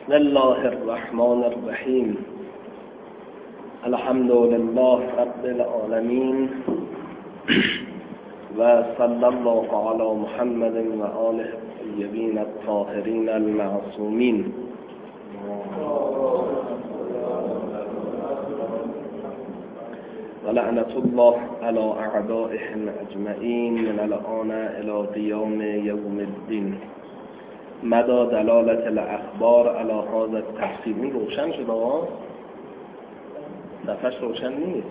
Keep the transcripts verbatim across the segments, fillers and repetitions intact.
بسم الله الرحمن الرحیم. الحمد لله رب العالمین و صلی الله علی محمد و آله الطیبین الطاهرین المعصومین. و لعنت الله علی اعدائهم اجمعین من الآن الی قیام یوم الدین. مدى دلالت الاخبار على هذا التفسیر. این روشن شد آقا؟ صفحش روشن نیست.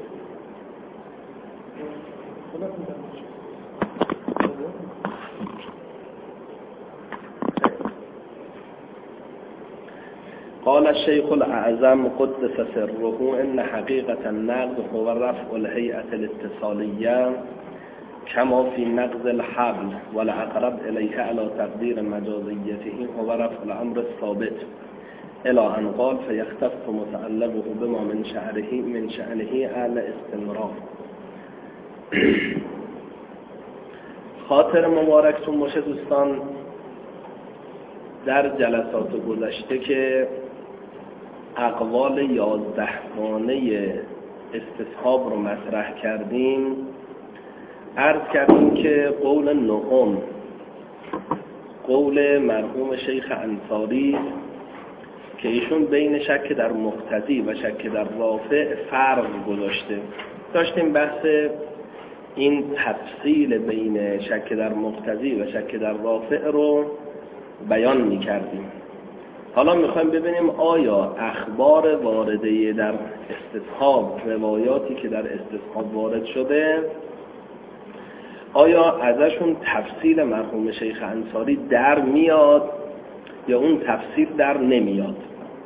قال الشيخ الأعظم قدس سره ان حقيقة النقض هو رفع الهيئة الاتصالية كما في نقض الحبل والأقرب إليه على تقدير مجازيته هو رفع الأمر الثابت إلى أن قال فيختف متعلقه بما من شأنه من شأنه على استمرار. خاطر مبارکتون باشه دوستان، در جلسات گذشته که اقوال یازدهگانه استصحاب رو مطرح کردیم، عرض کردیم که قول نهم قول مرحوم شیخ انصاری که ایشون بین شک در مقتضی و شک در رافع فرق گذاشته. داشتیم بحث این تفصیل بین شک در مقتضی و شک در رافع رو بیان می کردیم. حالا میخوایم ببینیم آیا اخبار وارده در استصحاب، روایاتی که در استصحاب وارد شده، آیا ازشون تفصیل مرحوم شیخ انصاری در میاد یا اون تفصیل در نمیاد؟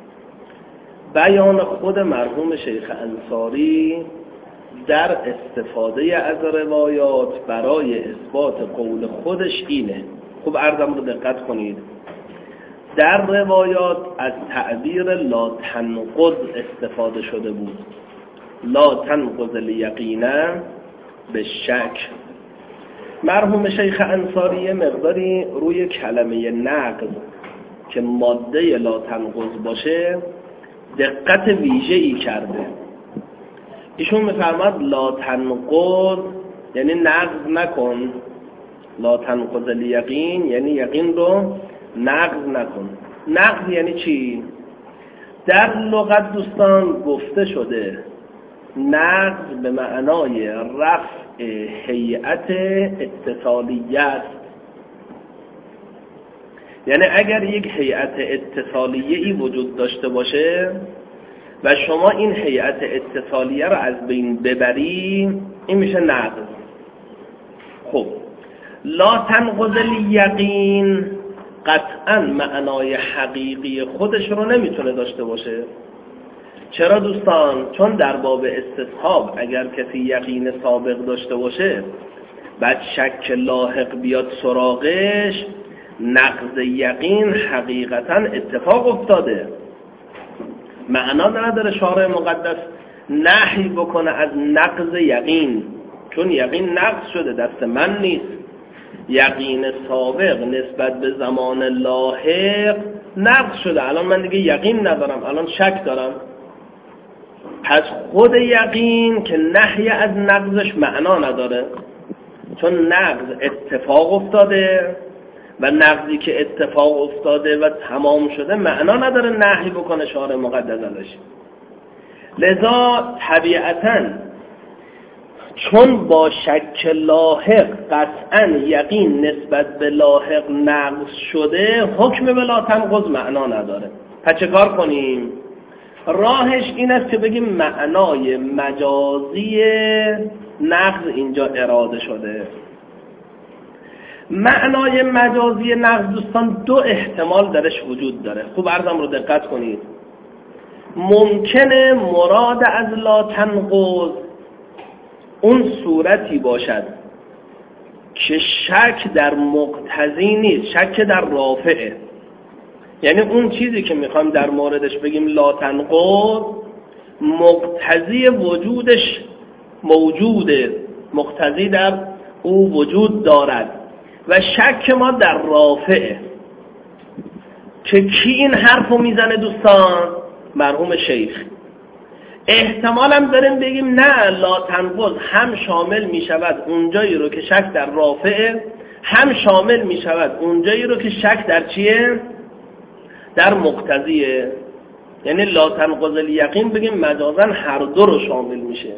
بیان خود مرحوم شیخ انصاری در استفاده از روایات برای اثبات قول خودش اینه. خوب عرضم رو دقت کنید. در روایات از تعبیر لا تنقض استفاده شده بود. لا تنقض الیقینه به شک. مرحوم شیخ انصاری مقداری روی کلمه نقض که ماده لا تنقض باشه دقت ویژه‌ای کرده. ایشون می‌فرماد لا تنقض یعنی نقض نکن، لا تنقض الیقین یعنی یقین رو نقض نکن. نقض یعنی چی؟ در لغت دوستان گفته شده نقض به معنای رفع هیئت اتصالیه است. یعنی اگر یک هیئت اتصالیه ای وجود داشته باشه و شما این هیئت اتصالیه رو از بین ببری، این میشه نقض. خب لا تنقض الیقین قطعا معنای حقیقی خودش رو نمیتونه داشته باشه. چرا دوستان؟ چون در باب استصحاب اگر کسی یقین سابق داشته باشه بعد شک لاحق بیاد سراغش، نقض یقین حقیقتا اتفاق افتاده. معنا نداره شارع مقدس نهی بکنه از نقض یقین، چون یقین نقض شده، دست من نیست. یقین سابق نسبت به زمان لاحق نقض شده. الان من دیگه یقین ندارم، الان شک دارم. پس خود یقین که نهی از نقضش معنا نداره، چون نقض اتفاق افتاده و نقضی که اتفاق افتاده و تمام شده معنا نداره نهی بکنه شارع مقدس ازش. لذا طبیعتاً چون با شک لاحق قطعاً یقین نسبت به لاحق نقض شده، حکم به لا تنقض معنا نداره. پس چه کار کنیم؟ راهش این است که بگیم معنای مجازی نقض اینجا اراده شده. معنای مجازی نقض دوستان دو احتمال درش وجود داره. خوب عرضم رو دقت کنید. ممکنه مراد از لا تنقض اون صورتی باشد که شک در مقتضی نیست، شک در رافعه. یعنی اون چیزی که میخوایم در موردش بگیم لا تنقض مقتضی وجودش موجوده، مقتضی در او وجود دارد و شک ما در رافعه. که کی این حرفو میزنه دوستان؟ مرحوم شیخ. احتمالم داریم بگیم نه، لا تنقض هم شامل میشود اونجایی رو که شک در رافعه، هم شامل میشود اونجایی رو که شک در چیه؟ در مقتضیه. یعنی لا تنقض الیقین بگیم مجازاً هر دو رو شامل میشه.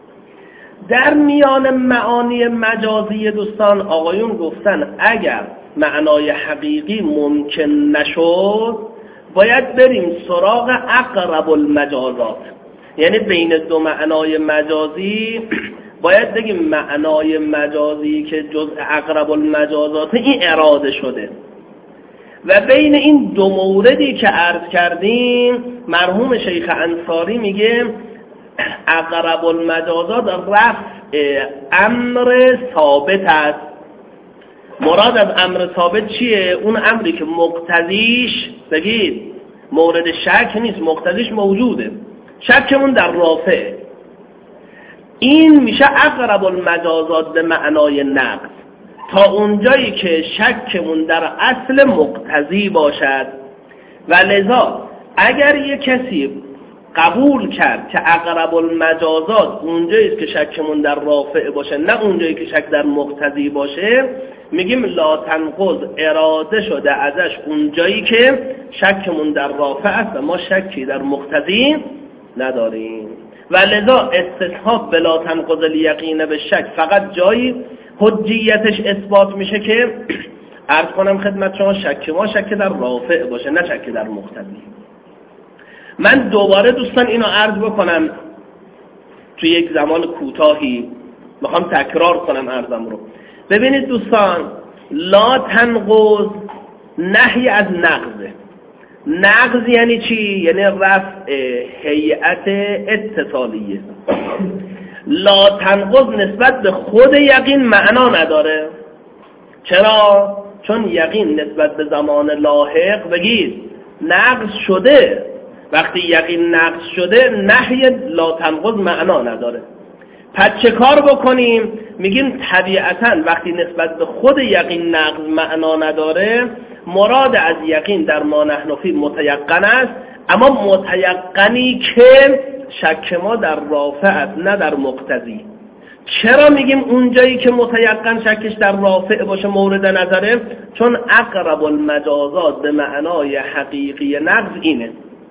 در میان معانی مجازی دوستان آقایون گفتن اگر معنای حقیقی ممکن نشد باید بریم سراغ اقرب المجازات، یعنی بین دو معنای مجازی باید بگیم معنای مجازی که جزء اقرب المجازات این اراده شده و بین این دو موردی که عرض کردیم مرحوم شیخ انصاری میگه اقرب المجازات رفع امر ثابت است. مراد از امر ثابت چیه؟ اون امری که مقتضیش بگید مورد شک نیست، مقتضیش موجوده، شکمون در رافع. این میشه اقرب المجازات به معنای نقض تا اونجایی که شکمون در اصل مقتضی باشد. و لذا اگر یک کسی قبول کرد که اقرب المجازات اونجایی است که شکمون در رافع باشه نه اونجایی که شک در مقتضی باشه، میگیم لا تنقض اراده شده ازش اونجایی که شکمون در رافع است و ما شکی در مقتضی نداریم. و لذا استصحاب بلا تنقض الیقین به شک فقط جایی حجیتش اثبات میشه که عرض کنم خدمت شما شک ما شک در رافع باشه نه شک در مقتضی. من دوباره دوستان اینو عرض بکنم توی یک زمان کوتاهی، میخوام تکرار کنم عرضم رو. ببینید دوستان، لا تنقض نهی از نقضه. نقض یعنی چی؟ یعنی رفع هیئت اتصالیه. لا تنقض نسبت به خود یقین معنا نداره. چرا؟ چون یقین نسبت به زمان لاحق بگید نقض شده. وقتی یقین نقض شده نهی لا تنقض معنا نداره. پس چه کار بکنیم؟ میگیم طبیعتاً وقتی نسبت به خود یقین نقض معنا نداره، مراد از یقین در ما نحن فی متیقن است، اما متیقنی که شک ما در رافع است نه در مقتضی. چرا میگیم اونجایی که متیقن شکش در رافع باشه مورد نظره؟ چون اقرب المجازات به معنای حقیقی نقض اینه.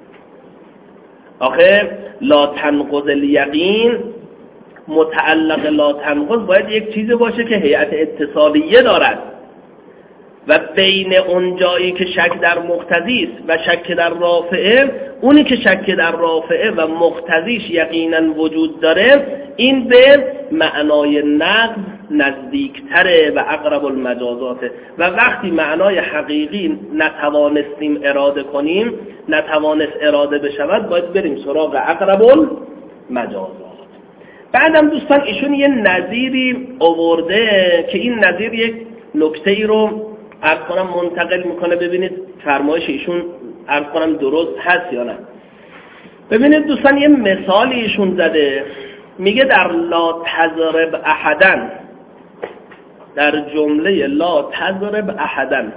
آخه لا تنقض الیقین متعلق لا تنقض باید یک چیزی باشه که هیئت اتصالیه دارد و بین اون جایی که شک در مقتضی است و شک در رافعه، اونی که شک در رافعه و مقتضیش یقینا وجود داره این به معنای نقض نزدیکتره و اقرب المجازاته. و وقتی معنای حقیقی نتوانستیم اراده کنیم، نتوانست اراده بشود، باید بریم سراغ اقرب المجازات. بعدم دوستان ایشون یه نظیری آورده که این نظیر یک نکته ای رو عرض کنم منتقل میکنه، ببینید فرمایش ایشون عرض کنم درست هست یا نه. ببینید دوستان یه مثالی ایشون زده، میگه در لا تضرب احدن، در جمله لا تضرب احدن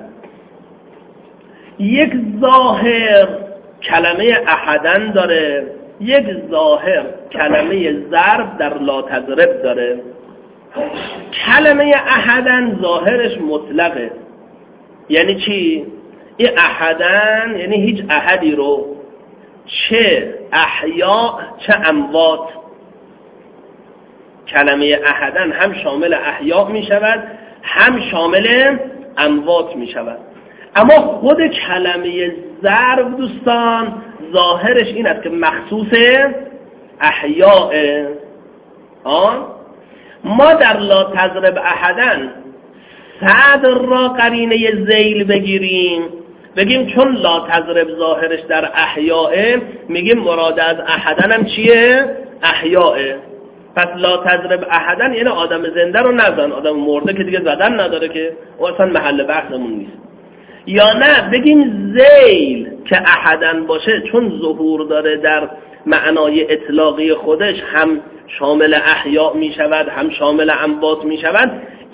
یک ظاهر کلمه احدن داره، یک ظاهر کلمه ضرب در لا تضرب داره. کلمه احدن ظاهرش مطلقه، یعنی چی؟ این احدن یعنی هیچ احدی رو، چه احیا چه اموات. کلمه احدن هم شامل احیا می شود هم شامل اموات می شود. اما خود کلمه ضرب دوستان ظاهرش این است که مخصوص احیاء. ما در لا تضرب احدن صدر را قرینه ذیل بگیریم، بگیم چون لا تضرب ظاهرش در احیاء، میگیم مراد از احدن هم چیه؟ احیاء. پس لا تضرب احدن یعنی آدم زنده رو نزن، آدم مرده که دیگه زدن نداره که او اصلا محل بحثمون نیست. یا نه بگیم ذیل که احدن باشه چون ظهور داره در معنای اطلاقی خودش، هم شامل احیاء می شود هم شامل اموات می شود.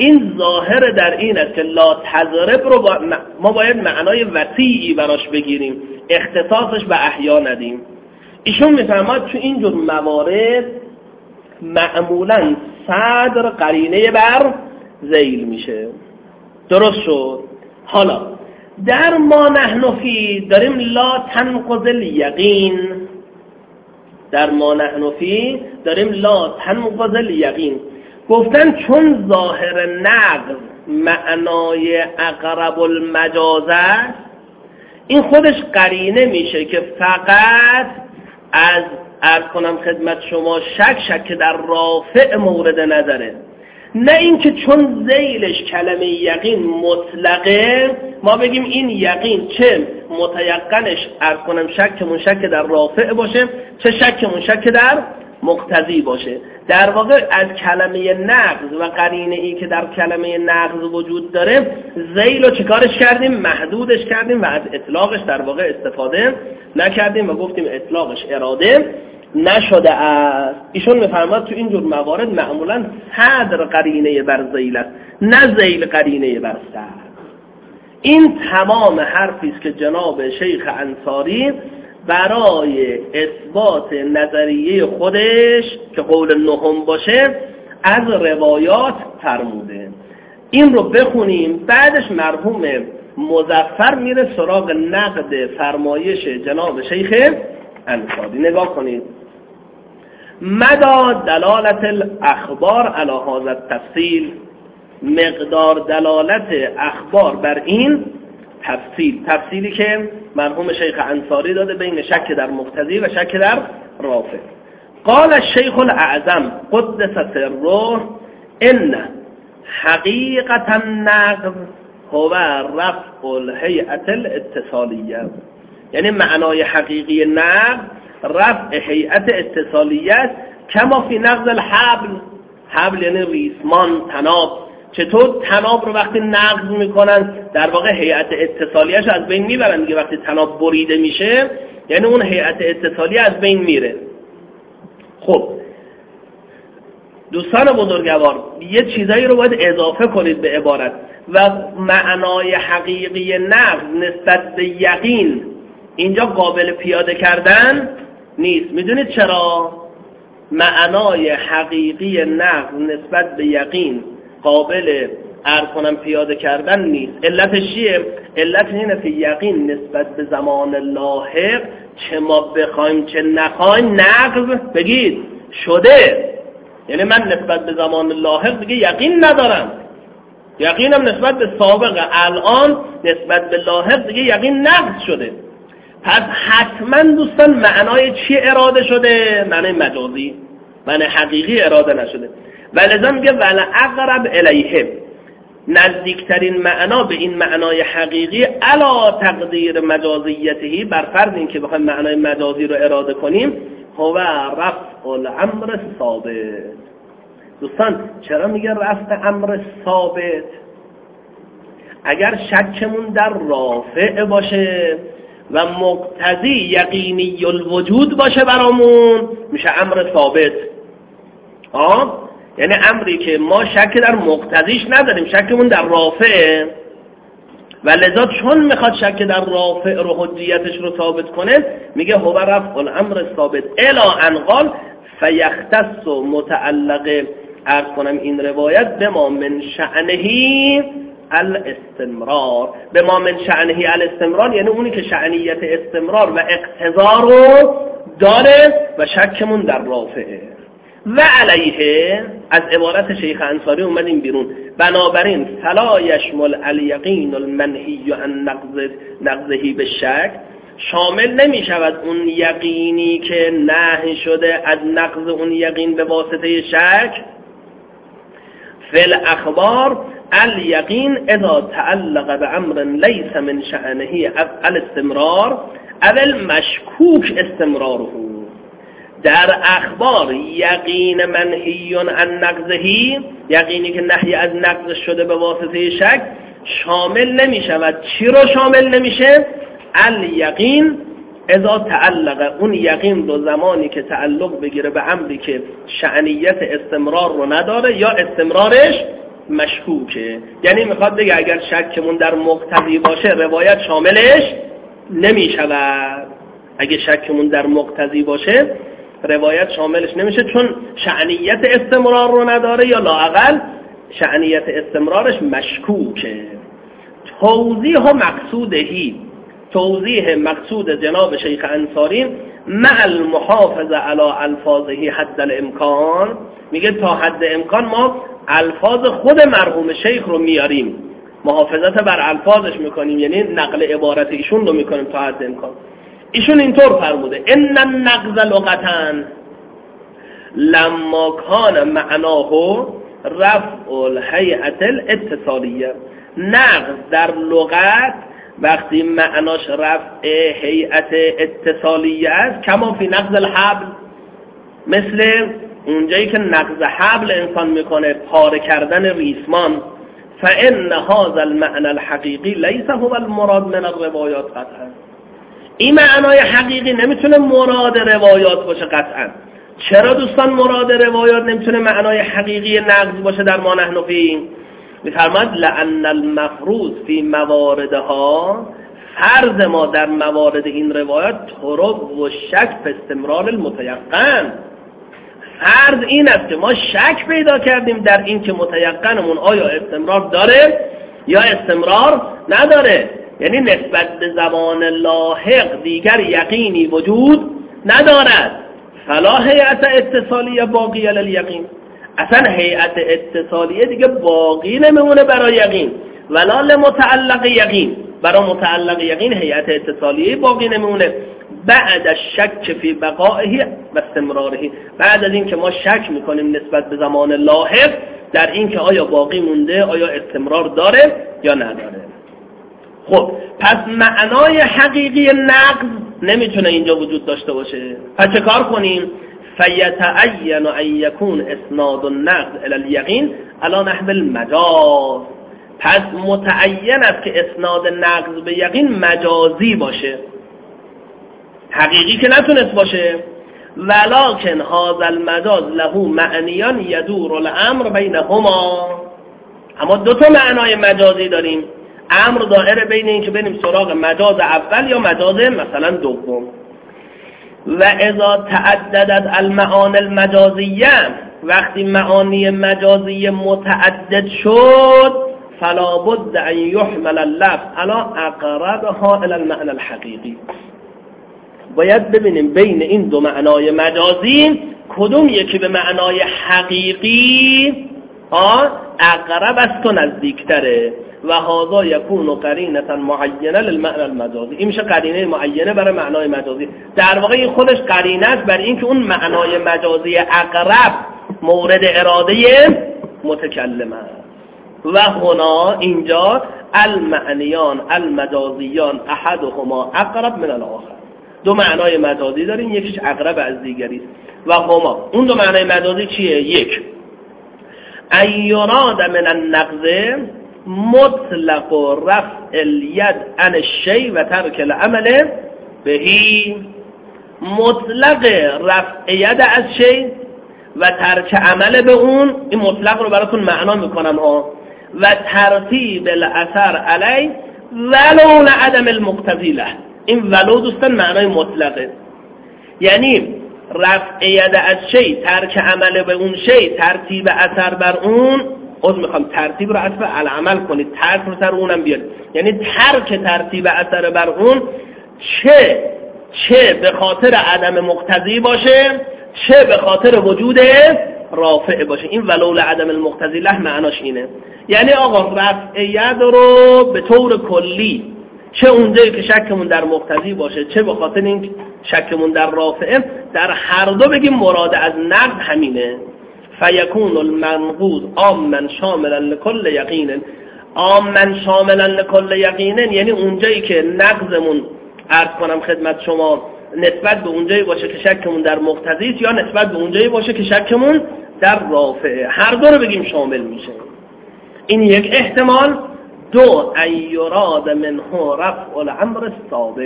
این ظاهر در این است که لا تضرب رو با ما باید معنای وسیعی براش بگیریم، اختصاصش به احیا ندیم. ایشون میفرماد تو این جور موارد معمولا صدر قرینه بر ذیل میشه. درست شد؟ حالا در ما نحن فی داریم لا تنقض الیقین، در ما نحن فی داریم لا تنقض الیقین. گفتن چون ظاهر نقض معنای اقرب المجاز است، این خودش قرینه میشه که فقط از عرض کنم خدمت شما شک شک در رافع مورد نظره، نه اینکه چون ذیلش کلمه یقین مطلقه ما بگیم این یقین چه متیقنش عرض کنم شکمون شک در رافع باشه، چه شکمون شک در مقتضی باشه. در واقع از کلمه نقض و قرینه ای که در کلمه نقض وجود داره ذیل رو چیکارش کردیم؟ محدودش کردیم و از اطلاقش در واقع استفاده نکردیم و گفتیم اطلاقش اراده نشده است. ایشون میفرماد تو این جور موارد معمولا صدر قرینه بر ذیل است، نه ذیل قرینه بر صدر. این تمام حرفی است که جناب شیخ انصاری برای اثبات نظریه خودش که قول نهم باشه از روایات فرموده. این رو بخونیم، بعدش مرحوم مظفر میره سراغ نقد فرمایش جناب شیخ انصاری. نگاه کنید. مدى دلالت الاخبار علی هذا التفصیل، مقدار دلالت اخبار بر این تفصیل، تفصیلی که مرحوم شیخ انصاری داده بین شک در مقتضی و شک در رافع. قال الشیخ الاعظم قدس سره ان حقیقت النقض هو رفع الهیئت الاتصالیه، یعنی معنای حقیقی نقض رفع هیئت اتصالیه است. کما فی نقض الحبل، حبل یعنی ریسمان، تناب. چطور تناب رو وقتی نقض میکنن در واقع هیئت اتصالیه‌اش از بین میبرن دیگه، وقتی تناب بریده میشه یعنی اون هیئت اتصالیه از بین میره. خب دوستان بزرگوار یه چیزایی رو باید اضافه کنید به عبارت. و معنای حقیقی نقض نسبت به یقین اینجا قابل پیاده کردن نیست. میدونید چرا؟ معنای حقیقی نقض نسبت به یقین قابل عرض کنم پیاده کردن نیست. علتش چیه؟ علت اینه که یقین نسبت به زمان لاحق چه ما بخوایم چه نخوایم نقض بگید شده. یعنی من نسبت به زمان لاحق دیگه یقین ندارم، یقینم نسبت به سابق الان نسبت به لاحق دیگه یقین نقض شده. پس حتما دوستان معنای چی اراده شده؟ معنای مجازی، معنای حقیقی اراده نشده. ولذا میگه ولا اقرب الیه، نزدیکترین معنا به این معنای حقیقی علا تقدیر مجازیته، بر فرض این که بخوایم معنای مجازی رو اراده کنیم، هو رفع الامر ثابت. دوستان چرا میگه رفع امر ثابت؟ اگر شکمون در رافع باشه و مقتضی یقینی الوجود باشه برامون میشه امر ثابت. آه یعنی امری که ما شک در مقتضیش نداریم، شکمون در رافعه و لذا چون میخواد شک در رافع رو حجیتش رو ثابت کنه میگه هو رفع الامر ثابت الا ان قال فیختص متعلق عرض کنم این روایت به ما من شأنهی الاستمرار. به ما من شأنهی الاستمرار یعنی اونی که شأنیت استمرار و اقتضا رو داره و شکمون در رافعه. و علیه از عبارت شیخ انصاری اومدیم بیرون. بنابراین فلا یشمل الیقین المنهی عن نقض نقضهی به شک، شامل نمی شود اون یقینی که نهی شده از نقض اون یقین به واسطه شک. فل اخبار الیقین اذا تعلق به امر لیس من شأنه الاستمرار اول مشکوک استمراره. در اخبار یقین منهی عن نقضهی، یقینی که نهی از نقض شده به واسطه شک، شامل نمی شود. چی رو شامل نمیشه؟ الیقین اذا تعلق، اون یقین رو زمانی که تعلق بگیره به امری که شأنیت استمرار رو نداره یا استمرارش مشکوکه. یعنی میخواد بگه اگر شکمون در مقتضی باشه روایت شاملش نمیشود. اگه شکمون در مقتضی باشه روایت شاملش نمیشه، چون شأنیت استمرار رو نداره یا لااقل شأنیت استمرارش مشکوکه. توضیح و مقصودهی، توضیح مقصود جناب شیخ انصاری مع المحافظه علی الفاظه حد الامکان، میگه تا حد امکان ما الفاظ خود مرحوم شیخ رو میاریم، محافظت بر الفاظش میکنیم، یعنی نقل عبارت ایشون رو میکنیم تا حد امکان. ایشون اینطور فرموده ان النقض لغتا لما کان معناه رفع الهیئة الاتصالیه. نقض در لغت وقتی معناش رفع هیئت اتصالیه است، کما فی نقض الحبل، مثل اونجایی که نقض حبل انسان میکنه، پاره کردن ریسمان، فان هذا المعنى الحقیقی لیس هو المراد من الروایات قطعا. این معنای حقیقی نمیتونه مراد روایات باشه قطعا. چرا دوستان مراد روایات نمیتونه معنای حقیقی نقض باشه در ما نحن فی؟ میفرماید لأن المفروض فی مواردها، فرض ما در موارد این روایات طرق و شک به استمرار المتیقن. فرض این است که ما شک پیدا کردیم در این که متیقنمون آیا استمرار داره یا استمرار نداره، یعنی نسبت به زمان لاحق دیگر یقینی وجود ندارد. فلا هیئت اتصالیه باقی الیقین، اصلا هیئت اتصالیه دیگه باقی نمیمونه برای یقین، ولا لمتعلق یقین، برای متعلق یقین هیئت اتصالیه باقی نمیمونه. بعد الشک فی بقائه و استمراره، بعد از این که ما شک میکنیم نسبت به زمان لاحق در این که آیا باقی مونده، آیا استمرار داره یا نداره. خب پس معنای حقیقی نقض نمیتونه اینجا وجود داشته باشه. پس چه کار کنیم؟ فیتعین ان یکون اسناد النقض الی الیقین علی نحو المجاز. پس متعین است که اسناد نقض به یقین مجازی باشه، حقیقی که نتونست باشه. ولکن هذا المجاز له معنیان یدور الامر بینهما، اما دو تا معنای مجازی داریم، امر دائره بین این که بریم سراغ مجاز اول یا مجاز مثلا دوم. و اذا تعددت المعانی المجازیه، وقتی معانی مجازی متعدد شد، فلا بد ان يحمل اللفظ على اقربها الى المعنى الحقیقی. باید ببینیم بین این دو معنای مجازی کدوم یکی به معنای حقیقی اقرب است و نزدیکتره. و هذا یکون قرینه معینه للمعنى المجازی، این میشه قرینه معینه برای معنای مجازی. در واقع این خودش قرینه است برای اینکه اون معنای مجازی اقرب مورد اراده متکلم است. و هنا اینجا المعنیان المجازیان احدهما اقرب من الاخر، دو معنای مجازی داریم، یکیش اقرب از دیگری است. و هما اون دو معنای مجازی چیه؟ یک ان یراد من النقض مطلق رفع الید عن الشیء و ترک العمل بهی، مطلق رفع ید از شیء و ترک عمل به اون، این مطلق رو براتون معنا میکنم ها، و ترتیب الاثر علی ولو لعدم المقتضی له. این ولو دوستان معنای مطلقه، یعنی رفع ید از شیء، ترک عمل به اون شیء، ترتیب اثر بر اون. از میخوام ترتیب رو عطف العمل کنید، ترک رو سر اونم بیارید، یعنی ترک ترتیب اثر بر اون چه چه به خاطر عدم مقتضی باشه، چه به خاطر وجود رافع باشه. این ولو لعدم المقتضی له معناش اینه، یعنی آقا رفع ید رو به طور کلی چه اونجایی که شکمون در مقتضی باشه، چه به خاطر این شکمون در رافعه، در هر دو بگیم مراد از نقض همینه. فیکون المنقوض عاما شاملا لكل یقین، عاما شاملا لكل یقین یعنی اونجایی که نقضمون عرض کنم خدمت شما نسبت به اونجایی باشه که شکمون در مقتضی است، یا نسبت به اونجایی باشه که شکمون در رافعه، هر دو رو بگیم شامل میشه. این یک احتمال. دو ان یراد منه رفع الامر الثابت،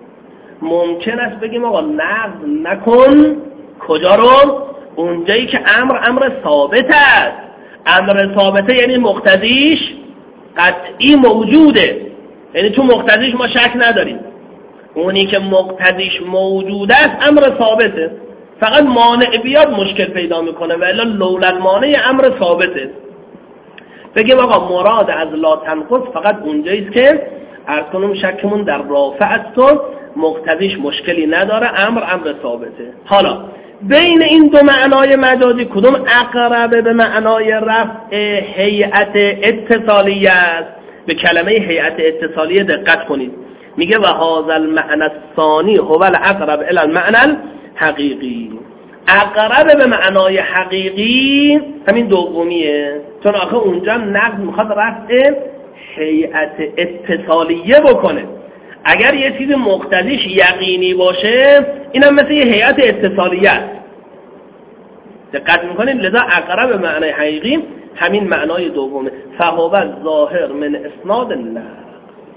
ممکن است بگیم آقا نقض نکن، کجا رو؟ اونجایی که امر امر ثابت است، امر ثابته یعنی مقتضیش قطعی موجوده، یعنی تو مقتضیش ما شک نداریم. اونی که مقتضیش موجود است امر ثابته، فقط مانع بیاد مشکل پیدا میکنه، ولی لولا المانع امر ثابته. بگیم آقا مراد از لا تنقص فقط اونجاییست که عرض کنم شکمون در رافع است و مقتضیش مشکلی نداره، امر امر ثابته. حالا بین این دو معنای مجازی کدوم اقرب به معنای رفع هیئت اتصالیه است؟ به کلمه هیئت اتصالیه دقت کنید، میگه و هذا المعنى الثانی هو الاقرب الى المعنى الحقیقی. اقرب به معنای حقیقی همین دومیه، چون آخه اونجا نقد میخواد رفع هیئت اتصالیه بکنه. اگر یه چیز مقتضیش یقینی باشه اینم مثل یه هیئت اتصالیه است. دقت میکنید؟ لذا اقرب به معنای حقیقی همین معنای دومه. فهو الظاهر من اسناد النقل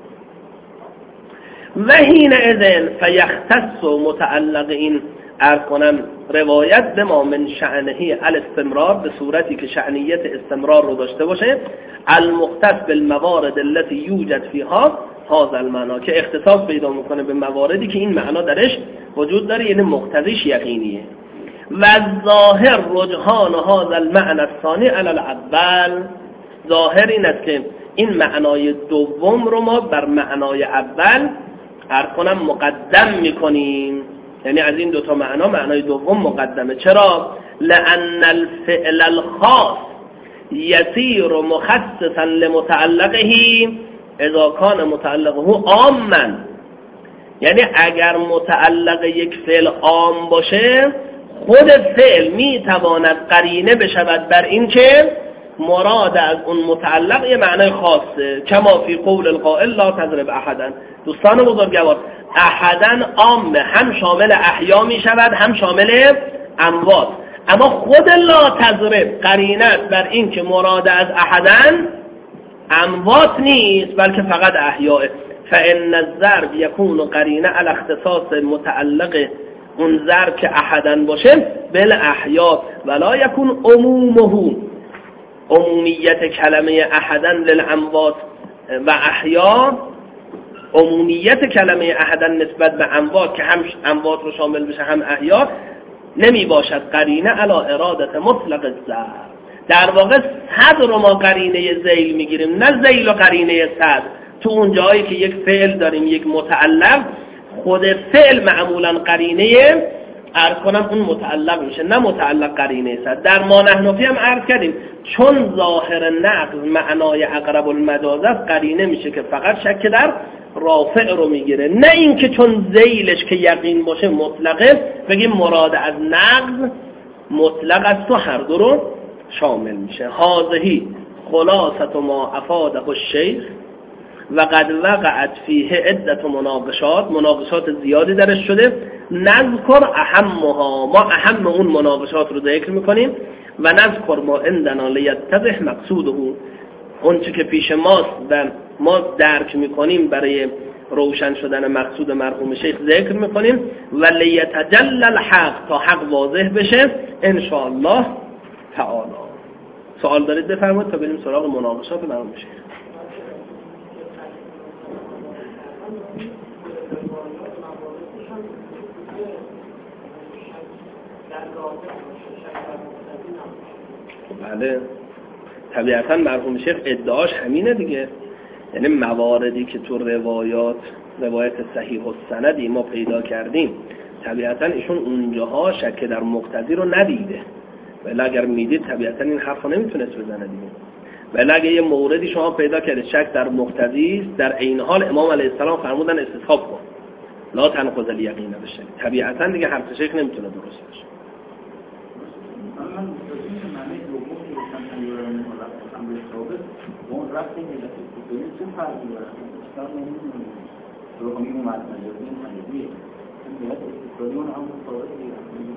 و حینئذ فیختص متعلق این عرض کنم روایت به ما من شأنه الاستمرار، به صورتی که شأنیت استمرار رو داشته باشه، المختص بالموارد التي یوجد فیها هذا المعنى، که اختصاص پیدا میکنه به مواردی که این معنا درش وجود داره، یعنی مقتضیش یقینیه. و ظاهر رجحان هذا المعنى الثانی علی الاول، ظاهر این است که این معنای دوم رو ما بر معنای اول عرض کنم مقدم میکنیم، یعنی از این دوتا معنا معنای دوم مقدمه. چرا؟ لأن الفعل الخاص یسیر مخصصا لمتعلقه اذا کان متعلقه عاما، یعنی اگر متعلق یک فعل عام باشه خود فعل میتواند قرینه بشود بر این که مراد از اون متعلق یه معنای خاصه، کما فی قول القائل لا تضرب احدا. دوستان بزرگوار، احدا عام، هم شامل احیا می شود هم شامل اموات، اما خود لا تضرب قرینه بر این که مراد از احدا اموات نیست بلکه فقط احیاء. فان الضرب یکون قرینه علی اختصاص متعلق اون ضرب که احدا باشه بل احیا ولا یکون عمومه، عمومیت کلمه احدا للاموات و احیا، عمومیت کلمه احدا نسبت به اموات که هم اموات رو شامل بشه هم احیا نمی باشد قرینه علی ارادت مطلق الضرب. در واقع صد رو ما قرینه ذیل میگیریم، نه ذیل و قرینه صد. تو اون جایی که یک فعل داریم یک متعلق، خود فعل معمولا قرینه عرض کنم اون متعلق میشه، نه متعلق قرینه صد. در ما نحنفی هم عرض کردیم چون ظاهر نقض معنای اقرب المجاز است قرینه میشه که فقط شک در رافع رو میگیره، نه اینکه چون ذیلش که یقین باشه مطلقه بگیم مراد از نقض مطلق است و هر دو رو شامل میشه. هذه خلاصه ما افاده الشیخ و قد وقعت فیه عدت مناقشات، مناقشات زیادی درش شده. نذکر اهمها، ما اهم اون مناقشات رو ذکر میکنیم و نذکر ما عندنا لیتضح مقصوده، اون چه که پیش ماست و ما درک میکنیم برای روشن شدن مقصود مرحوم شیخ ذکر میکنیم و لیتجلی الحق، تا حق واضح بشه ان شاء الله تعالی. سوال دارید بفرمایید تا بریم سراغ مناقشات مرحوم شیخ. بله طبیعتا مرحوم شیخ ادعاش همینه دیگه، یعنی مواردی که تو روایات روایت صحیح السندی ما پیدا کردیم طبیعتا ایشون اونجاها شک در مقتضی رو ندیده، ولی اگر میدید طبیعتا این حرف رو نمیتونست بزنه دیگه. ولی اگه یه موردی شما پیدا کردید شک در مقتضی است، در عین حال امام علیه السلام فرمودن استصحاب کن لا تنقض الیقین بشه، طبیعتا دیگه حرف شیخ نمیتونه درست باشه. رفتیم که دستگیری چه فرقی داره؟ استاد نمیدونم. رو همین اومد مجازی مجازی. این استفاده اون هم متفاوته.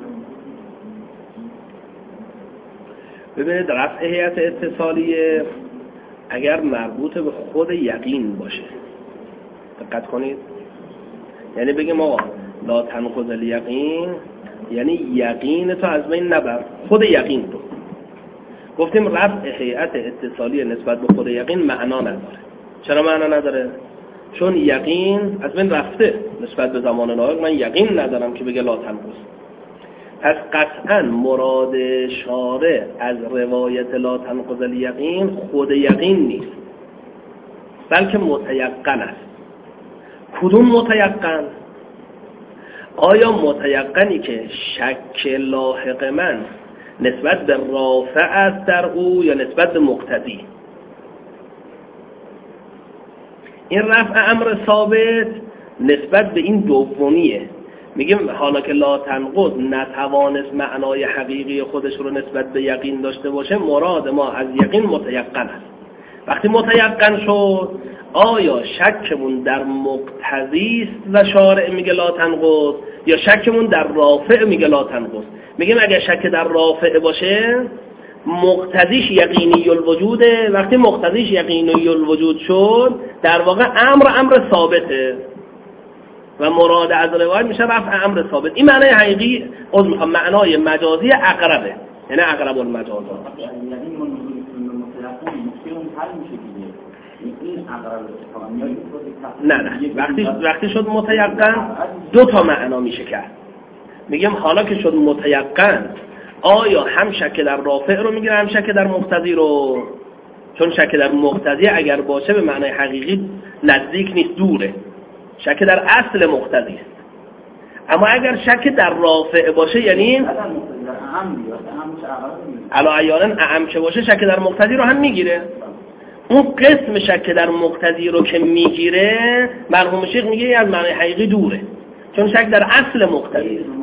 ببینید رفع هیئت اتصالیه اگر مربوط به خود یقین باشه، دقت کنید، یعنی بگیم آقا لا تنقض الیقین، یعنی یقین تو از بین نبر، خود یقین رو. گفتیم رفع هیئت اتصالی نسبت به خود یقین معنا نداره. چرا معنا نداره؟ چون یقین از بین رفته نسبت به زمان لاحق. من یقین ندارم که بگه لا تنقض. پس قطعا مراد شارع از روایت لا تنقض الیقین خود یقین نیست، بلکه متیقن است. کدوم متیقن؟ آیا متیقنی که شک لاحق من نسبت به رافع است در او یا نسبت به مقتضی؟ این رفع امر ثابت نسبت به این دومیه. میگیم حالا که لا تنقض نتوانست معنای حقیقی خودش رو نسبت به یقین داشته باشه، مراد ما از یقین متیقن است. وقتی متیقن شد، آیا شکمون در مقتضی است و شارع میگه لا تنقض یا شکمون در رافع میگه لا تنقض؟ میگیم اگر شک در رافع باشه مقتضیش یقینی الوجوده. وقتی مقتضیش یقینی الوجود شد، در واقع امر امر ثابته و مراد از روایت میشه رفع امر ثابت. این معنای حقیقی از میخوام معنای مجازی اقربه، یعنی اقرب المجازات. یعنی من متلقی مشکلون حل میشه دیگه. این اقرب نه نه وقتی وقتی شد متیقن دو تا معنا میشه کرد. میگم حالا که شد متیقن، آیا هم شک در رافع رو میگیره هم شک در مقتضی رو؟ چون شک در مقتضی اگر باشه به معنای حقیقی نزدیک نیست، دوره. شک در اصل مقتضی است. اما اگر شک در رافع باشه یعنی علا عیانا اعم که باشه شک در مقتضی رو هم میگیره. اون قسم شک در مقتضی رو که میگیره مرحوم شیخ میگه از معنای حقیقی دوره، چون شک در اصل مقتضی است.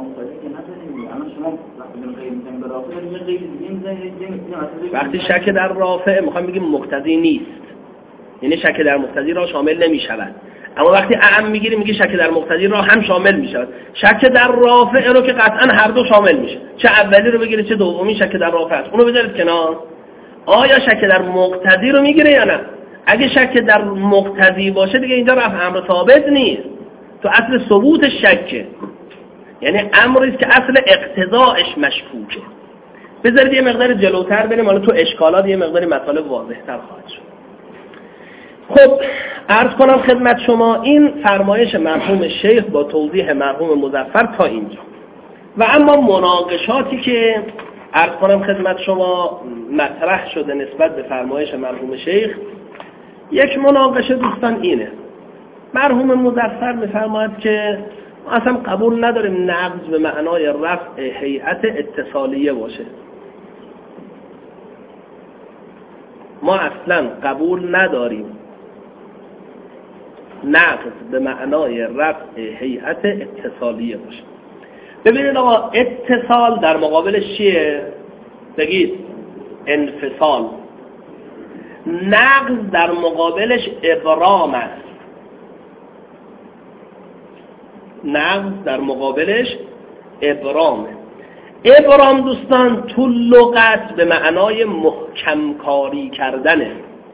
وقتی شک در رافع میخوام بگیم مقتضی نیست، یعنی شک در مقتضی را شامل نمیشود. اما وقتی اعم میگیری میگه شک در مقتضی را هم شامل میشود. شک در رافع رو که قطعا هر دو شامل میشه، چه اولی رو بگیره چه دومی شک در رافع است، اونو بذارید کنار. آیا شک در مقتضی رو میگیره یا نه؟ اگه شک در مقتضی باشه دیگه اینجا رفع امر ثابت نیست، تو اصل ثبوت شکه، یعنی امری که اصل اقتضاءش مشکوکه. بذارید یه مقدار جلوتر بریم، حالا تو اشکالات یه مقدار مطالب واضح‌تر خواهد شد. خب عرض کنم خدمت شما این فرمایش مرحوم شیخ با توضیح مرحوم مظفر تا اینجا. و اما مناقشاتی که عرض کنم خدمت شما مطرح شده نسبت به فرمایش مرحوم شیخ، یک مناقشه دوستان اینه. مرحوم مظفر می‌فرماید که ما اصلا قبول نداریم نقض به معنای رفع هیئت اتصالیه باشه. ما اصلا قبول نداریم نقض به معنای رفع هیئت اتصالیه باشه. ببینید آقا، اتصال در مقابلش چیه؟ بگید انفصال. نقض در مقابلش ابرام است. نقض در مقابلش ابرامه. ابرام دوستان تو لغت به معنای محکم کاری کردنه،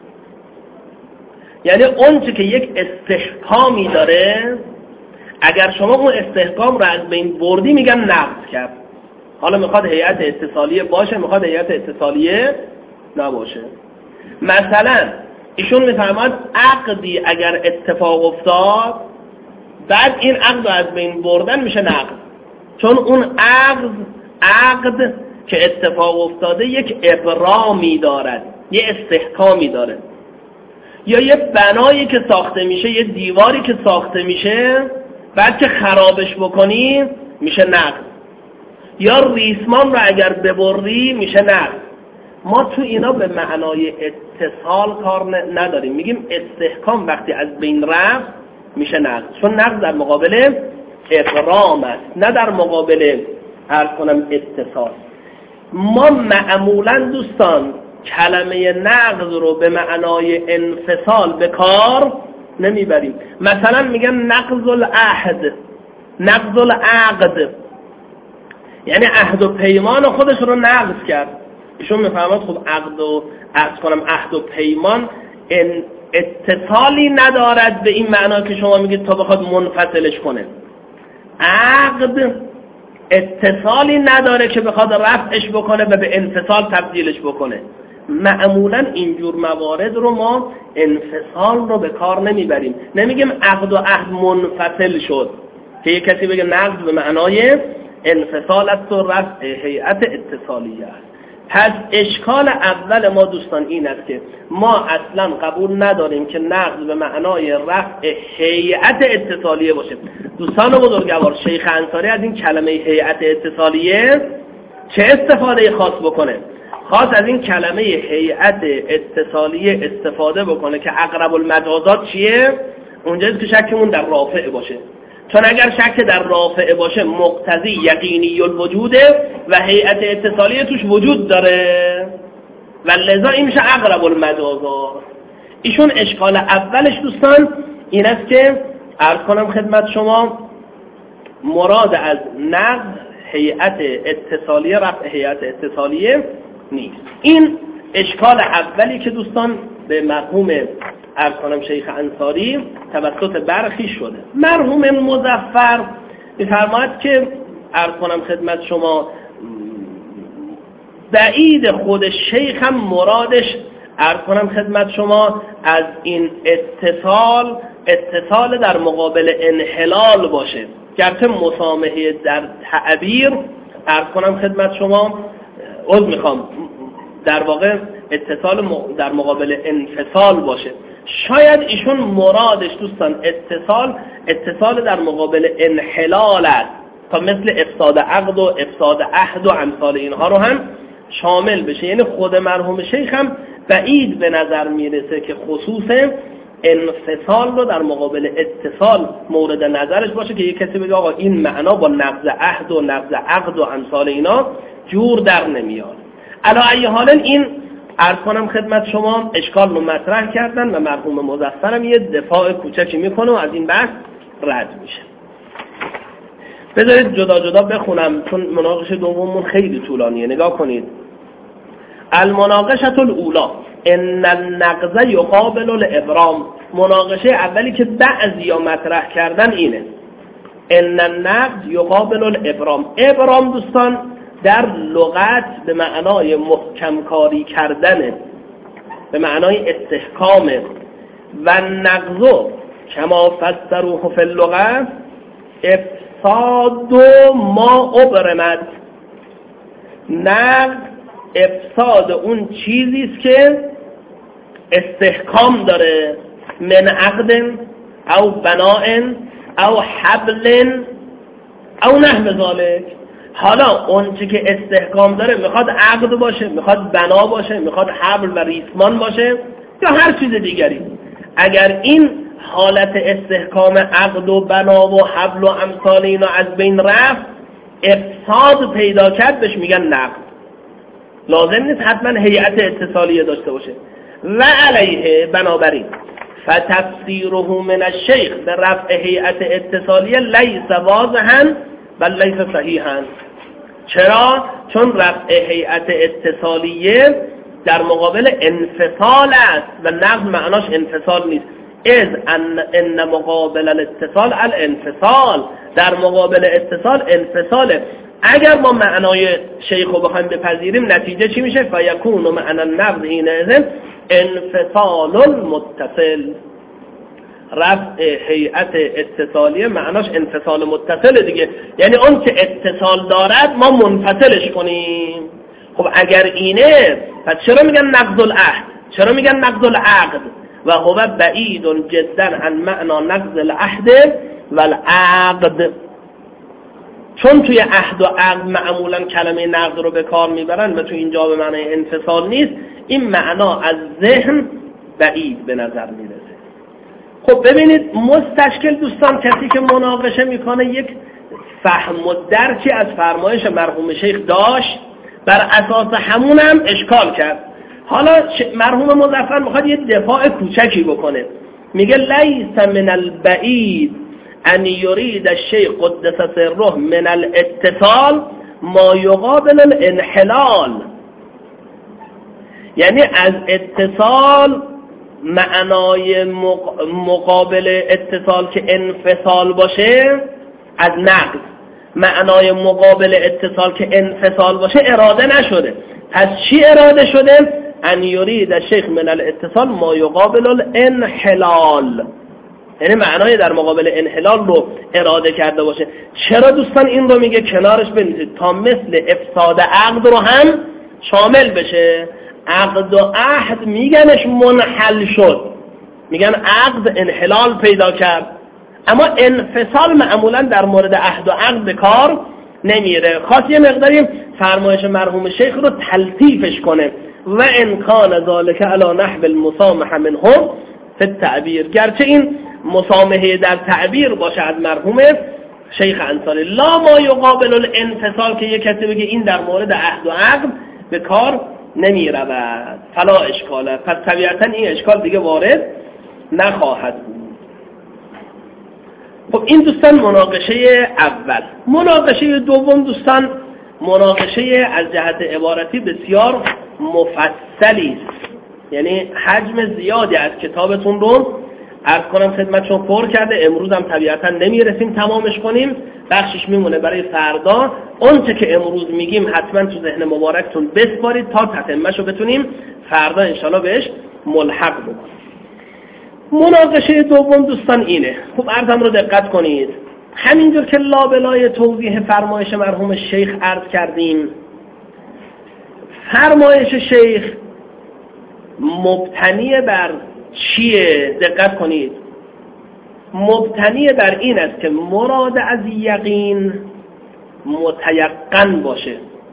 یعنی اون چه که یک استحکامی داره اگر شما اون استحکام رو از بین بردی میگن نقض کرد. حالا میخواد هیئت اتصالیه باشه میخواد هیئت اتصالیه نباشه. مثلا ایشون میفرماد عقدی اگر اتفاق افتاد بعد این عقد رو از بین بردن میشه نقض، چون اون عقد عقد که اتفاق افتاده یک ابرامی دارد، یه استحکامی داره. یا یه بنایی که ساخته میشه، یه دیواری که ساخته میشه بعد که خرابش بکنی میشه نقض. یا ریسمان رو اگر ببری میشه نقض. ما تو اینا به معنای اتصال کار نداریم، میگیم استحکام وقتی از بین رفت میشه نقض، چون نقض در مقابل ابرام است نه در مقابل عرض کنم اتصال. ما معمولا دوستان کلمه نقض رو به معنای انفصال به کار نمیبریم. مثلا میگن نقض العهد، نقض العقد، یعنی عهد و پیمان خودش رو نقض کرد. ایشون میفهمد خب عقد و عرض کنم عهد و پیمان اتصالی ندارد به این معنا که شما میگید تا بخواد منفصلش کنه. عقد اتصالی نداره که بخواد رفعش بکنه و به انفصال تبدیلش بکنه. معمولا اینجور موارد رو ما انفصال رو به کار نمیبریم، نمیگیم عقد و عهد منفصل شد که یک کسی بگه نقض به معنای انفصال است و رفع هیئت اتصالیه است. پس اشکال اول ما دوستان این است که ما اصلا قبول نداریم که نقض به معنای رفع هیئت اتصالیه باشه. دوستان بزرگوار، شیخ انصاری از این کلمه هیئت اتصالیه چه استفاده خاص بکنه؟ خاص از این کلمه هیئت اتصالیه استفاده بکنه که اقرب المجازات چیه؟ اونجاست که شکمون در رافع باشه، چون اگر شک در رافع باشه مقتضی یقینی الوجوده و هیئت اتصالیه توش وجود داره و لذا این میشه اقرب المجازات. ایشون اشکال اولش دوستان این است که عرض کنم خدمت شما مراد از نقض هیئت اتصالیه رفع هیئت اتصالیه نیست. این اشکال اولی که دوستان به مرحوم عرض کنم شیخ انصاری توسط برخی شده. مرحوم مظفر می‌فرماید که عرض کنم خدمت شما بعید خود شیخ هم مرادش عرض کنم خدمت شما از این اتصال اتصال در مقابل انحلال باشه، گرچه مسامحه در تعبیر عرض کنم خدمت شما عذر میخوام در واقع اتصال در مقابل انفصال باشه. شاید ایشون مرادش دوستان اتصال اتصال در مقابل انحلال است تا مثل افساد عقد و افساد عهد و امثال اینها رو هم شامل بشه. یعنی خود مرحوم شیخ هم بعید به نظر میرسه که خصوص انفصال رو در مقابل اتصال مورد نظرش باشه که یک کسی بگه آقا این معنا با نقض عهد و نقض عقد و امثال اینا جور در نمیاد. علی ای حال این عرض کنم خدمت شما اشکال رو مطرح کردن و مرحوم مظفر هم یه دفاع کوچکی میکنه و از این بحث رد میشه. بذارید جدا جدا بخونم چون مناقشه دوممون خیلی طولانیه. نگاه کنید. المناقشه الاولی ان النقض یقابل الابرام. مناقشه اولی که بعضیا مطرح کردن اینه ان النقض یقابل الابرام. ابرام دوستان در لغت به معنای محکم کاری کردنه، به معنای استحکامه و نقض کما فسروه فی اللغت افساد ما ابرمت. نقض افساد اون چیزی است که استحکام داره، من عقد او بناء او حبل او نحو ذالک. حالا اون چی که استحکام داره میخواد عقد باشه، میخواد بنا باشه، میخواد حبل و ریسمان باشه یا هر چیز دیگری. اگر این حالت استحکام عقد و بنا و حبل و امثال اینا از بین رفت، افساد پیدا کرد، بهش میگن نقض. لازم نیست حتما هیئت اتصالیه داشته باشه. و علیه بنابراین فتفسیره من الشیخ به رفع هیئت اتصالیه لیس واضحا بل لیس صحیحا. چرا؟ چون رفع هیئت اتصالیه در مقابل انفصال است و نقض معناش انفصال نیست. از ان, ان مقابل الاتصال الانفصال، در مقابل اتصال انفصاله. اگر ما معنای شیخ رو بخوایم بپذیریم نتیجه چی میشه؟ فیکون معنی النقض اینه انفصال متصل. رفع هیئت اتصالیه معناش انفصال متصل دیگه، یعنی اون که اتصال دارد ما منفصلش کنیم. خب اگر اینه پس چرا میگن نقض العهد؟ چرا میگن نقض العقد؟ و هو بعید جدا عن معنا نقض العهد والعقد. چون توی عهد و عقد معمولا کلمه نقض رو به کار میبرن و توی اینجا به معنی انفصال نیست، این معنا از ذهن بعید به نظر میرسه. خب ببینید مستشکل دوستان کسی که مناقشه میکنه یک فهم و درکی از فرمایش مرحوم شیخ داشت، بر اساس همونم اشکال کرد. حالا مرحوم مظفر میخواد یه دفاع کوچکی بکنه، میگه لیس من البعید ان یرید الشیخ قدس سره من الاتصال ما یقابل الانحلال. یعنی از اتصال معنای مقابل اتصال که انفصال باشه از نقض، معنای مقابل اتصال که انفصال باشه اراده نشده. پس چی اراده شده؟ ان یرید الشیخ من الاتصال ما یقابل الانحلال، یعنی معنای در مقابل انحلال رو اراده کرده باشه. چرا دوستان این رو میگه کنارش بنویسید؟ تا مثل افساد عقد رو هم شامل بشه. عقد و عهد میگنش منحل شد، میگن عقد انحلال پیدا کرد، اما انفصال معمولا در مورد عهد و عقد به کار نمیره. خواست یه مقداری فرمایش مرحوم شیخ رو تلطیفش کنه. و امکان ذالک علی نحو المسامحه منهم فی التعبیر، گرچه این مسامحه در تعبیر باشه از مرحوم شیخ انصاری، لا ما یقابل الانفصال که یک کسی بگه این در مورد عهد و عقد به کار نمی رود، فلا اشکاله. پس طبیعتا این اشکال دیگه وارد نخواهد بود. خب این دوستان مناقشه اول. مناقشه دوم دوستان مناقشه از جهت عبارتی بسیار مفصلی است، یعنی حجم زیادی از کتابتون رو عرض کنم خدمتشون پر کرده. امروز هم طبیعتا نمیرسیم تمامش کنیم، بخشش میمونه برای فردا. اون چه که امروز میگیم حتما تو ذهن مبارکتون بسپارید تا تتمه‌شو بتونیم فردا انشالله بهش ملحق بکنیم. مناقشه دوم دوستان اینه. خوب عرضم رو دقت کنید. همینجور که لابلای توضیح فرمایش مرحوم شیخ عرض کردیم، فرمایش شیخ مبتنی بر چیه؟ دقت کنید. مبتنی بر این است که مراد از یقین متیقن باشه.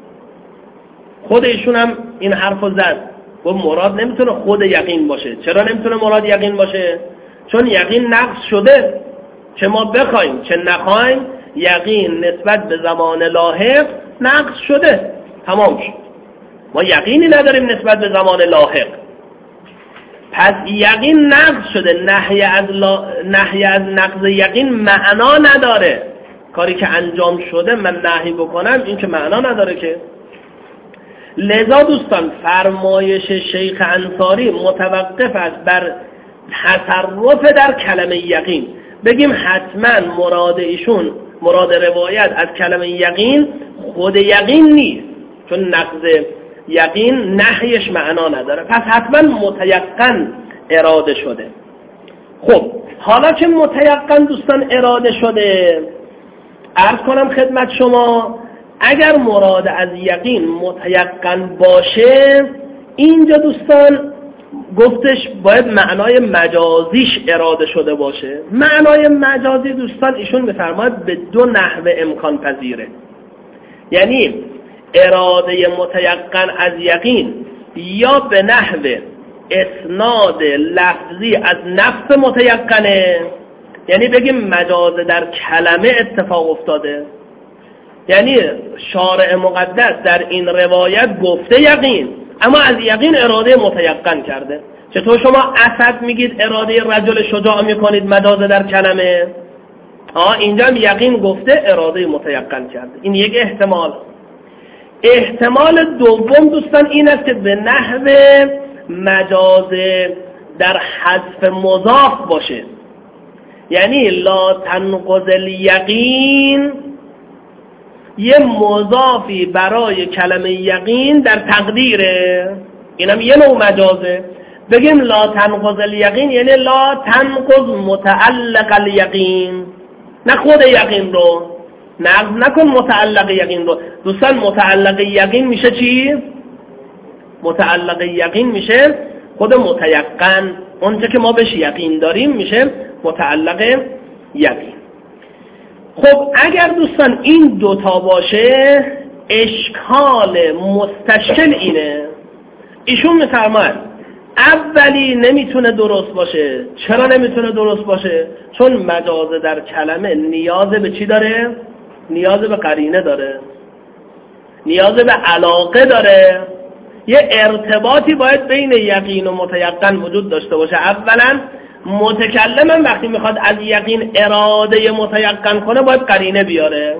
خود ایشون هم این حرفو زد، گفت مراد نمیتونه خود یقین باشه. چرا نمیتونه مراد یقین باشه؟ چون یقین نقص شده، چه ما بخوایم چه نخوایم یقین نسبت به زمان لاحق نقص شده، تمام شد. ما یقینی نداریم نسبت به زمان لاحق، پس یقین نقض شده. نهی از, لا... نهی از نقض یقین معنا نداره. کاری که انجام شده من نهی بکنم این که معنا نداره که. لذا دوستان فرمایش شیخ انصاری متوقف است بر تصرف در کلمه یقین. بگیم حتما مراد ایشون، مراد روایت از کلمه یقین خود یقین نیست، چون نقض یقین نهیش معنا نداره، پس حتما متیقن اراده شده. خب حالا که متیقن دوستان اراده شده، عرض کنم خدمت شما اگر مراد از یقین متیقن باشه، اینجا دوستان گفتش باید معنای مجازیش اراده شده باشه. معنای مجازی دوستان ایشون می‌فرماید به دو نحو امکان پذیره، یعنی اراده متیقن از یقین یا به نحو اسناد لفظی از نفس متیقنه، یعنی بگیم مجاز در کلمه اتفاق افتاده، یعنی شارع مقدس در این روایت گفته یقین اما از یقین اراده متیقن کرده. چطور شما اسد میگید اراده رجل شجاع میکنید مجاز در کلمه، آه اینجا هم یقین گفته اراده متیقن کرده. این یک احتمال. احتمال دوم دوستان این است که به نحو مجاز در حذف مضاف باشه، یعنی لا تنقض الیقین یه مضافی برای کلمه یقین در تقدیره، اینم یه نوع مجازه. بگیم لا تنقض الیقین یعنی لا تنقض متعلق الیقین، نه خود یقین رو نقض نکن، متعلق یقین رو. دوستان متعلق یقین میشه چی؟ متعلق یقین میشه خود متیقن، اونچه که ما بهش یقین داریم میشه متعلق یقین. خب اگر دوستان این دوتا باشه، اشکال مستشکل اینه. ایشون میفرماید اولی نمیتونه درست باشه. چرا نمیتونه درست باشه؟ چون مجاز در کلمه نیاز به چی داره؟ نیاز به قرینه داره، نیاز به علاقه داره. یه ارتباطی باید بین یقین و متیقن وجود داشته باشه. اولا متکلم وقتی میخواد از یقین اراده متیقن کنه باید قرینه بیاره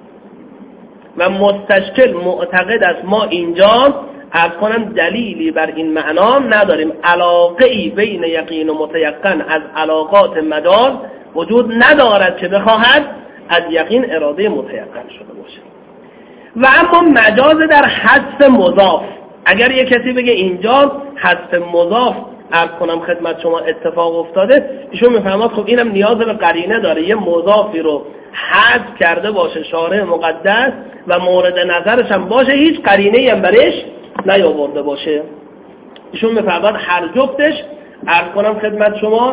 و مستشکل معتقد است ما اینجا عرض کنم دلیلی بر این معنا نداریم، علاقه ای بین یقین و متیقن از علاقات مجاز وجود ندارد که بخواهد از یقین اراده متیقن شده باشه. و اما مجاز در حذف مضاف، اگر یک کسی بگه اینجا حذف مضاف عرض کنم خدمت شما اتفاق افتاده، ایشون میفهمد خب اینم نیاز به قرینه داره، یه مضافی رو حذف کرده باشه شارع مقدس و مورد نظرش هم باشه، هیچ قرینه‌ای هم برش نیاورده باشه. ایشون میفهمد هر جفتش عرض کنم خدمت شما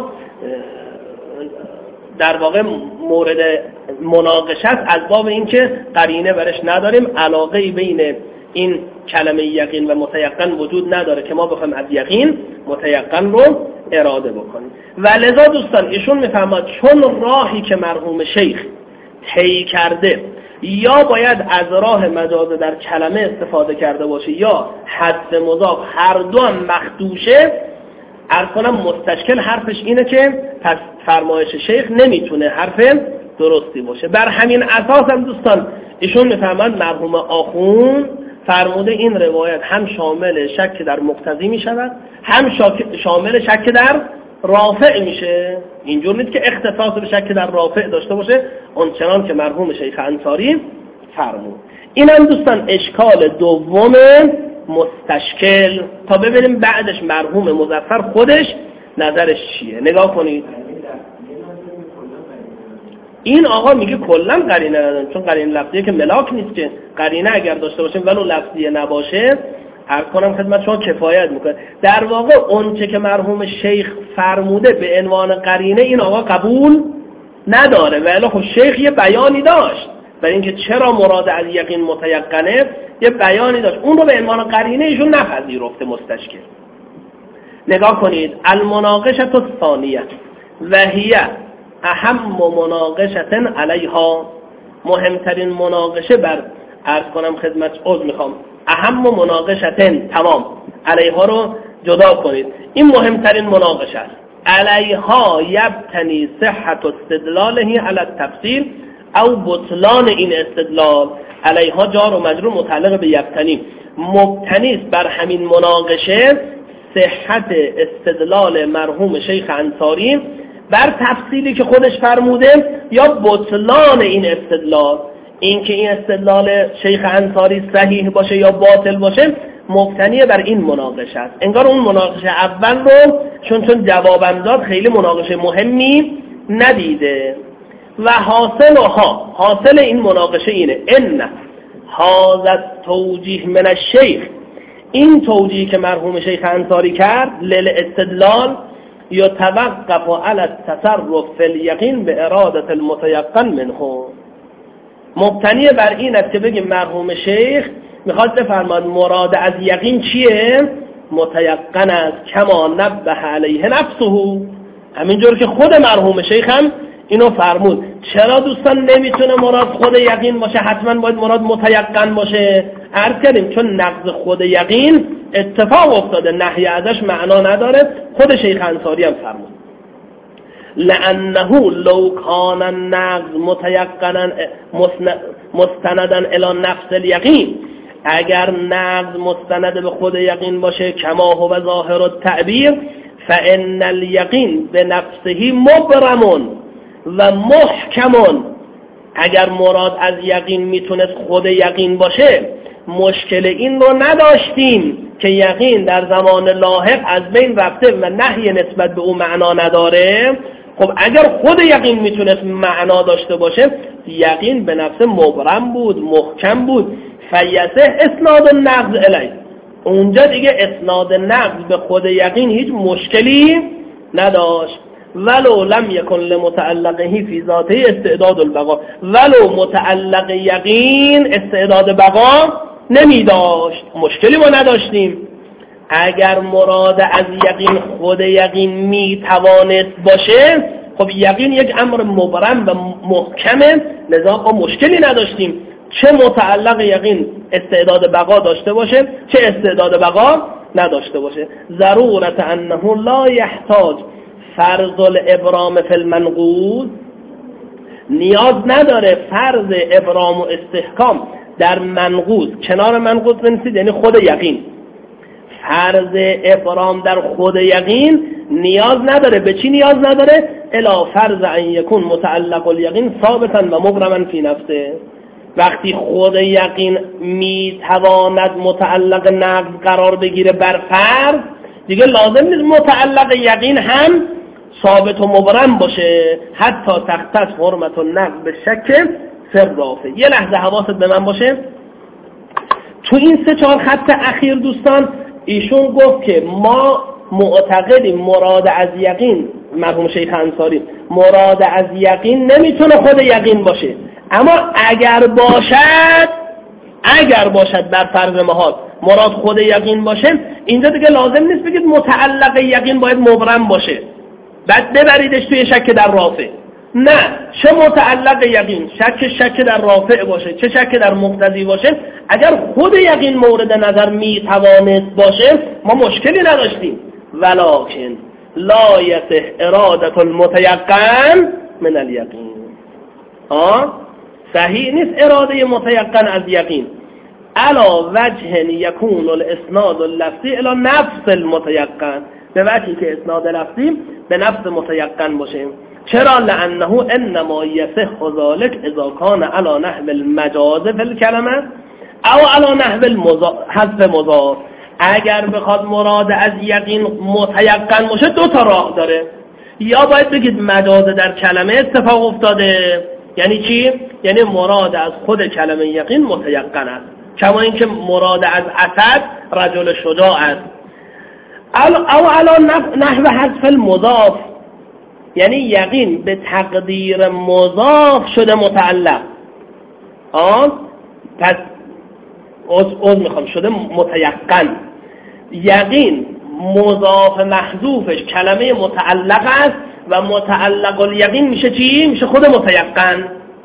در واقع مورد مناقشه است، از باب اینکه قرینه برش نداریم، علاقه‌ای بین این کلمه یقین و متیقن وجود نداره که ما بخوایم از یقین متیقن رو اراده بکنیم. و لذا دوستان ایشون میفهمد چون راهی که مرحوم شیخ طی کرده یا باید از راه مجاز در کلمه استفاده کرده باشه یا حذف مضاف، هر دو هم مخدوشه، عرض کنم مستشکل حرفش اینه که پس فرمایش شیخ نمیتونه حرف درستی باشه. بر همین اساس هم دوستان ایشون میفهمند مرحوم آخوند فرموده این روایت هم شامل شک در مقتضی میشود، هم شامل شک در رافع میشه. اینجور نیست که اختصاص به شک در رافع داشته باشه اونچنان که مرحوم شیخ انصاری فرمود. این هم دوستان اشکال دوم مستشکل، تا ببینیم بعدش مرحوم مظفر خودش نظرش چیه. نگاه کنید این آقا میگه کلا قرینه نداریم، چون قرینه لفظیه که ملاک نیست، که قرینه اگر داشته باشیم ولو لفظیه نباشه عرض کنم خدمت شما کفایت میکنه. در واقع اونچه که مرحوم شیخ فرموده به عنوان قرینه این آقا قبول نداره، ولی خب شیخ یه بیانی داشت برای اینکه چرا مراد از یقین متیقنه، یه بیانی داشت، اون رو به عنوان قرینه ایشون نپذیرفته مستشکل. نگاه کنید المناقشه الثانیه و هی اهم مناقشه علیها، مهمترین مناقشه بر عرض کنم خدمت عذر میخوام اهم مناقشه تمام علیها رو جدا کنید، این مهمترین مناقشه است. علیها یبتنی صحت استدلاله علی التفسیر او بطلان این استدلال. علیها جار و مجرور متعلق به یبتنی، مبتنی است بر همین مناقشه صحت استدلال مرحوم شیخ انصاری بر تفصیلی که خودش فرموده یا بطلان این استدلال، این که این استدلال شیخ انصاری صحیح باشه یا باطل باشه مبتنی بر این مناقشه است. انگار اون مناقشه اول رو چون چون جوابم داد خیلی مناقشه مهمی ندیده. و حاصل ها حاصل این مناقشه اینه ان هذا توجیه من الشیخ، این توجیه که مرحوم شیخ انصاری کرد للاستدلال یتوقف علی التصرف فی الیقین به اراده المتیقن منه، مبتنی بر این است که بگیم مرحوم شیخ میخواد بفرماد مراد از یقین چیه؟ متیقن است، کما نبه علیه نفسه، همینجور که خود مرحوم شیخ هم اینو فرمود. چرا دوستان نمیتونه مراد خود یقین باشه، حتما باید مراد متیقن باشه؟ عرض کردیم چون نقض خود یقین اتفاق افتاده، نهی ازش معنا نداره، خود شیخ انصاری هم فرمود لانه لو کان النقض متیقنا مستندا الی نفس الیقین، اگر نقض مستند به خود یقین باشه کما هو ظاهر التعبیر فان الیقین بنفسه مبرم و محکم، اگر مراد از یقین میتونست خود یقین باشه مشکل این رو نداشتیم که یقین در زمان لاحق از بین رفته و نهی نسبت به اون معنا نداره. خب اگر خود یقین میتونست معنا داشته باشه یقین به نفس مبرم بود، محکم بود، فیسه اسناد النقض الیه، اونجا دیگه اسناد نقض به خود یقین هیچ مشکلی نداشت. ولو لم یکن لمتعلقه فی ذاته استعداد البقا، ولو متعلق یقین استعداد بقا نمی داشت مشکلی ما نداشتیم. اگر مراد از یقین خود یقین می توانست باشه خب یقین یک امر مبرم و محکمه، لذا ما مشکلی نداشتیم چه متعلق یقین استعداد بقا داشته باشه چه استعداد بقا نداشته باشه. ضرورت انه لا یحتاج فرض الابرام فی المنقوض، نیاز نداره فرض ابرام و استحکام در منقوض، کنار منقوض بنویسید یعنی خود یقین، فرض ابرام در خود یقین نیاز نداره. به چی نیاز نداره؟ الا فرض ان یکون متعلق الیقین ثابتا و مبرما فی نفسه. وقتی خود یقین میتواند متعلق نقض قرار بگیره بر فرض، دیگه لازم نیست متعلق یقین هم ثابت و مبرم باشه. حتی تختص حرمت النقض به شک فرافه. یه لحظه حواست به من باشه، تو این سه چهار خط اخیر دوستان ایشون گفت که ما معتقدیم مراد از یقین، مرحوم شیخ انصاری، مراد از یقین نمیتونه خود یقین باشه، اما اگر باشد اگر باشد بر فرض محال مراد خود یقین باشه، اینجا دیگه لازم نیست بگید متعلق یقین باید مبرم باشه بعد ببریدش توی شک در رافع. نه، چه متعلق یقین شک شک در رافع باشه چه شک در مقتضی باشه، اگر خود یقین مورد نظر میتوانست باشه ما مشکلی نداشتیم. ولکن لا یصح اراده المتیقن من الیقین. ها صحیح نیست اراده متیقن از یقین علا وجه یکون الاسناد اللفظی الی نفس المتیقن، به وجهی که اسناد لفظی به نفس متیقن باشه. چرا؟ لانه انما یصح ذلک اذا کان علی نحو المجاز فی الکلمه او علی نحو حذف مضاف. اگر بخواد مراد از یقین متیقن باشه دو تا راه داره، یا باید بگید مجاز در کلمه اتفاق افتاده، یعنی چی؟ یعنی مراد از خود کلمه یقین متیقن است، کما اینکه مراد از اسد رجل شجاع است. او علی نحو حذف المضاف، یعنی یقین به تقدیر مضاف شده متعلق. آن پس از از میخوام شده متیقن. یقین مضاف محذوفش کلمه متعلق است و متعلق الیقین میشه چی؟ میشه خود متیقن.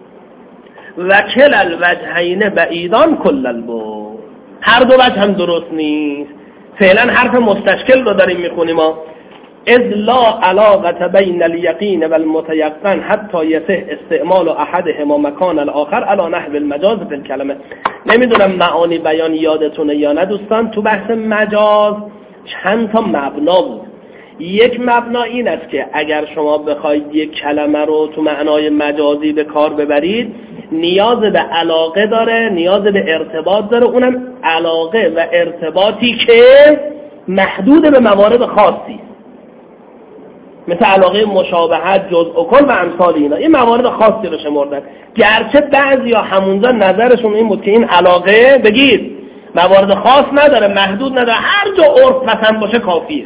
و کل الوجهین بعیدان کل البعد، هر دو وجه هم درست نیست. فعلا حرف مستشکل رو داریم میخونیم ما. اذ لا علاقه بین الیقین و المتیقن حتی یصح استعمال احدهما مکان الاخر علی نحو المجاز فی الکلمه. نمیدونم معانی بیان یادتونه یا نه دوستان، تو بحث مجاز چند تا مبنا بود. یک مبنا این است که اگر شما بخواید یک کلمه رو تو معنای مجازی به کار ببرید نیاز به علاقه داره، نیاز به ارتباط داره، اونم علاقه و ارتباطی که محدود به موارد خاصی، مثل علاقه مشابهت، جزء و کل و امثال اینا. این موارد خاصی رو شمردن، گرچه بعضیا همونجا نظرشون این بود که این علاقه بگید موارد خاص نداره، محدود نداره، هر جا عرف پسند باشه کافیه.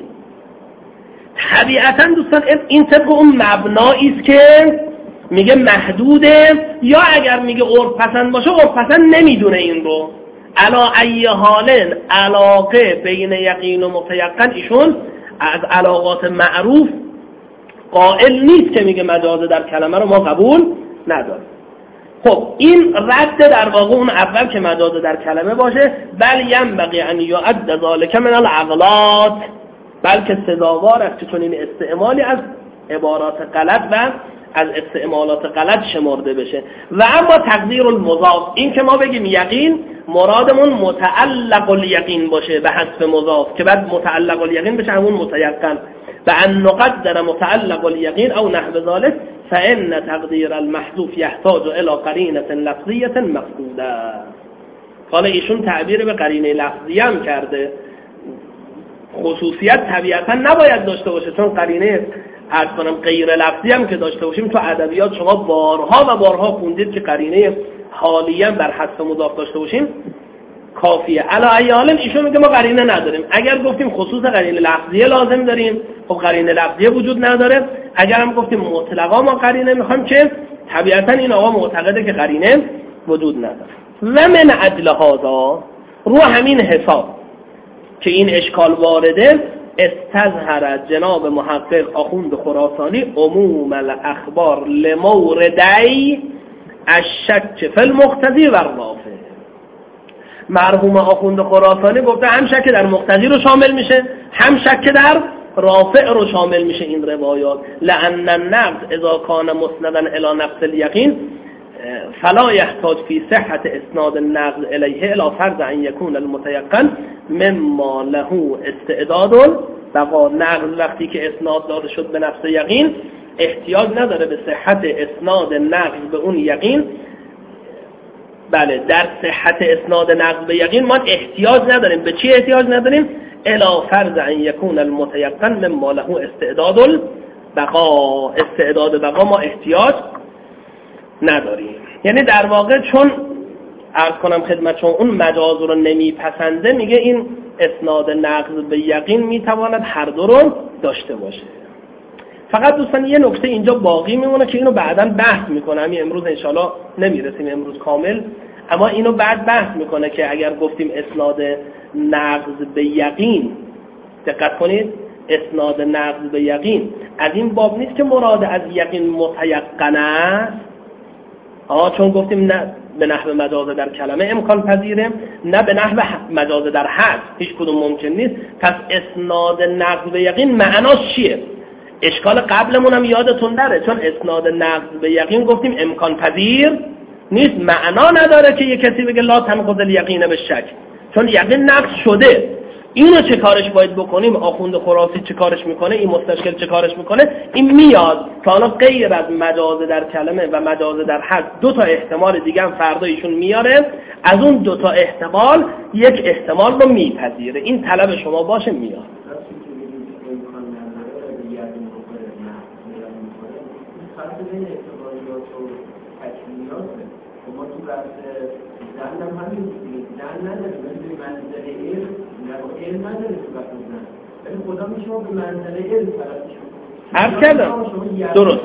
طبیعتا دوستان این طبق اون مبنایی است که میگه محدوده، یا اگر میگه عرف پسند باشه عرف پسند نمیدونه این رو. علا ای حالن علاقه بین یقین و متیقن ایشون از علاقات معروف قائل نیست که میگه مجاز در کلمه رو ما قبول نداریم. خب این رد در واقع اون اول که مجاز در کلمه باشه، بل ینبغی ان یعد ذلک من الاغلاط، بلکه سزاوار است که چنین استعمالی از عبارات غلط و از استعمالات غلط شمرده بشه. و اما تقدیر المضاف، این که ما بگیم یقین مرادمون متعلق الیقین باشه به حذف مضاف که بعد متعلق الیقین بشه همون متیقن، و ان نقدر متعلق الیقین او نحو ذلك فان تقدیر المحذوف یحتاج الى قرینه لفظیه مفقوده. حالا ایشون تعبیر به قرینه لفظی هم کرده، خصوصیت طبیعتا نباید داشته باشه، چون قرینه عرض کنم غیر لفظی هم که داشته باشیم تو ادبیات شما بارها و بارها خوندید که قرینه حالیه بر حذف مضاف داشته باشیم کافیه. علی ای حال ایشون میگه ما قرینه نداریم. اگر گفتیم خصوص قرینه لفظیه لازم داریم، خب قرینه لفظیه وجود نداره. اگر هم گفتیم مطلقا ما قرینه میخوایم، که طبیعتا این آقا معتقده که قرینه وجود نداره. و من اجل هذا، رو همین حساب که این اشکال وارده، استظهر جناب محقق آخوند خراسانی عموم الاخبار لموردی الشک فی المقتضی و الرافع. مرحوم آخوند خراسانی گفته هم شک در مقتضی رو شامل میشه، هم شک در رافع رو شامل میشه این روایات. لأن النقض اذا کان مسندا الی نفس الیقین فلا يحتاج في صحة اسناد النقض الیه الی فرض ان یکون المتیقن مما له استعداد بقا نقل وقتی که اسناد داده شد به نفس یقین احتیاج نداره به صحت اسناد نقل به اون یقین. بله در صحت اسناد نقل به یقین ما احتیاج نداریم. به چی احتیاج نداریم؟ الا فرض ان یکون المتیقن مما له استعداد البقا. استعداد بقا ما احتیاج نداریم. یعنی در واقع چون عرض کنم خدمتشون اون مجاز رو نمیپسنده، میگه این اسناد نقل به یقین میتواند هر دو رو داشته باشه. فقط دوستان یه نکته اینجا باقی میمونه که اینو بعداً بحث میکنه. همین امروز انشالله نمیرسیم امروز کامل، اما اینو بعد بحث میکنه که اگر گفتیم اسناد نقل به یقین، دقت کنید، اسناد نقل به یقین از این باب نیست که مراد از یقین متیقن است. آه چون گفتیم نه به نحو مجاز در کلمه امکان پذیره، نه به نحو مجاز در حد، هیچ کدوم ممکن نیست. پس اسناد نقل به یقین معناش چیه؟ اشکال قبلمون هم یادتون نره، چون اسناد نقل به یقین گفتیم امکان پذیر نیست، معنا نداره که یه کسی بگه لا تنقض الیقین به شک، چون یقین نقض شده. اینو چه کارش باید بکنیم؟ آخوند خرافی چه کارش میکنه؟ این مستشکل چه کارش میکنه؟ این میاد که حالا غیر از مجاز در کلمه و مجاز در حد دو تا احتمال دیگه هم فردا ایشون میاره، از اون دو تا احتمال یک احتمال رو میپذیره. این طلب شما باشه میاد. خدا میشما به منزله علم عرض کردم درست.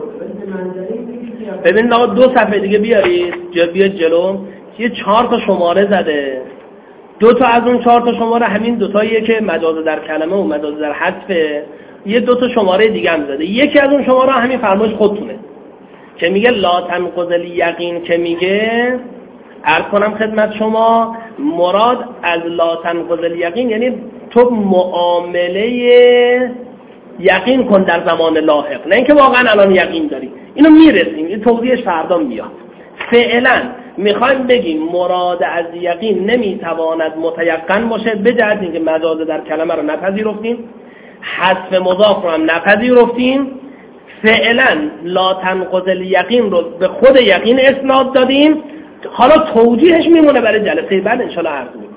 ببین آقا دو صفحه دیگه بیارید بیاد جلو، یه چهار تا شماره زده، دو تا از اون چهار تا شماره همین دو تاییه که مجاز در کلمه و مجاز در حذفه، یه دو تا شماره دیگه هم زده. یکی از اون شماره همین فرمایش خودتونه که میگه لا تنقض الیقین، که میگه عرض کنم خدمت شما مراد از لا تنقض الیقین یعنی تو معامله یقین کن در زمان لاحق، نه اینکه واقعا الان یقین داری. اینو میرسیم، این توضیحش فردا میاد. فعلا میخوایم بگیم مراد از یقین نمیتواند متیقن باشه، به جهت اینکه مجاز در کلمه رو نپذیرفتیم، حذف مضاف رو هم نپذیرفتیم. فعلا لا تنقض الیقین رو به خود یقین اسناد دادیم. حالا توجیهش میمونه برای جلسه بعد ان شاء الله عرض میکنم.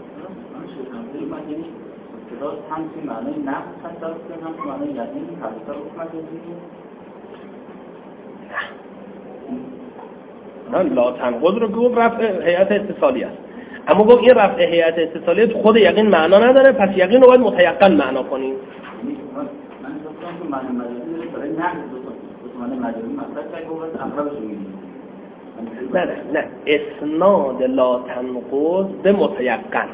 هم که معنی نقص هست دارد هم که معنی یقین هست دارد. نه لا تنقض رو گفت رفع هیئت اتصالی است، اما گفت این رفع هیئت اتصالی خود یقین معنا نداره، پس یقین رو باید متیقن معنا کنیم. من گفتم که معنی مجازی برای نقص دو معنی مجازی مطلب که گفت اقربش میگیم. نه نه نه اسناد لا تنقض به متیقن.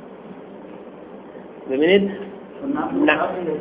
ببینید نه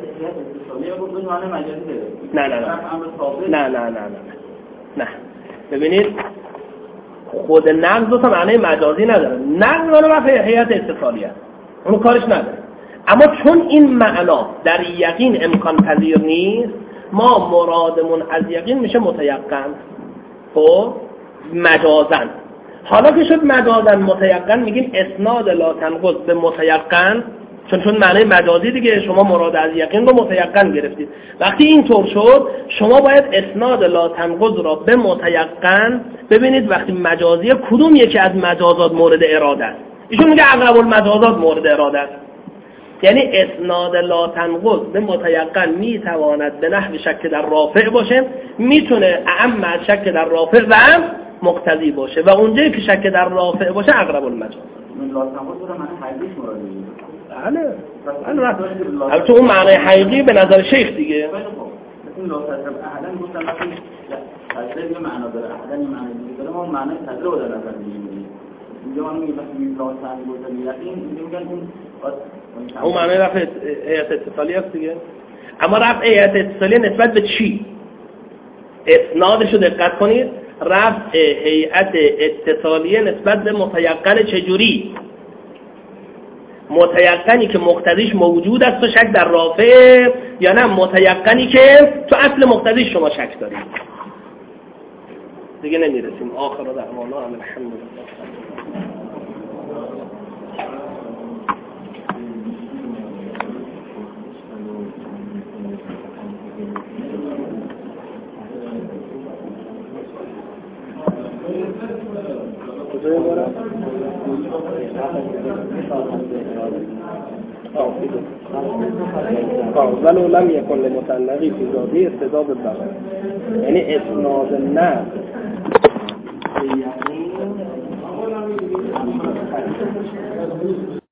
نه نه نه نه نه نه نه ببینید خود نقض دو تا معنی مجازی نداره. نقض معنی رفع هیئت اتصالی است، اون کارش نداره. اما چون این معنا در یقین امکان پذیر نیست، ما مرادمون از یقین میشه متیقن. خب مجازن، حالا که شد مجازن متیقن، میگیم اسناد لا تنقض به متیقن، چون چون معنی مجازی دیگه شما مراد از یقین رو متیقن گرفتید. وقتی این طور شد شما باید اسناد لا تنقض را به متیقن ببینید وقتی مجازی کدوم یکی از مجازات مورد اراده است. ایشون میگه اغلب المجازات مورد اراده است، یعنی اسناد لا تنقض به متیقن میتواند به نحو شک در رافع باشه، میتونه اعم از شک در رافع و مقتضی باشه، و اونجایی که شک در رافع باشه اغلب المجاز. لا تنقض رو معنی حقیقی مراده بله بله البته اون معنی حقیقی به نظر شیخ دیگه. این لا تنقض احدن گفتم وقتی تجربه یه معنا داره، احدن یه معنی دیگه داره، ما معنی تجربه رو در نظر میگیریم. اینجا ما میگیم وقتی لا تنقض یقین میگن اون اون معنی رفع هیئت اتصالی است دیگه. اما رفع هیئت اتصالی نسبت به چی؟ اسنادشو دقت کنید. رفع هیئت اتصالیه نسبت به متیقن چجوری؟ متیقنی که مقتضیش موجود است و شک در رافع، یا نه متیقنی که تو اصل مقتضیش شما شک دارید؟ دیگه نمیرسیم. آخر دعوانا الحمدلله. کجای عبارت؟ ولو لم یکن لمطلقی فی ذاتی استعداد البقا، یعنی اسناد نقل